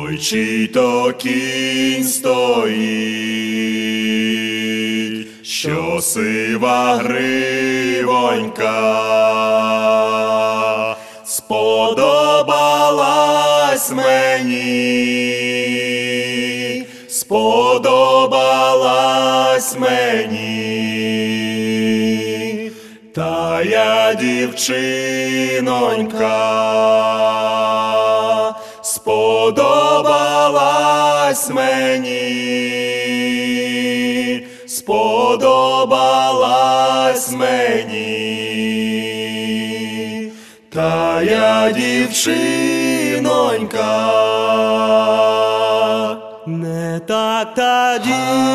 Ой, чий то кінь стоїть, що сива гривонька сподобалась мені, сподобалась мені, та я дівчинонька, сподобалась мені, сподобалась мені, та я дівчинонька. Не так та